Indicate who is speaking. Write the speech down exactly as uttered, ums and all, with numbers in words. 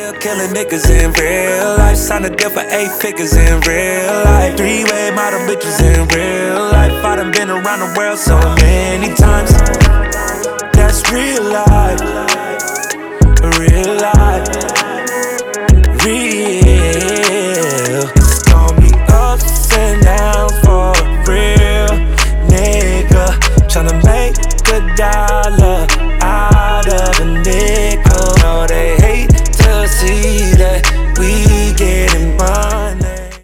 Speaker 1: real. Killing niggas in real life. Signed a deal for eight figures in real life. Three-way model bitches in real life. I done been around the world so many times. That's real life. Real life. Real. It's gonna be ups and downs for a real nigga. Tryna make a dollar.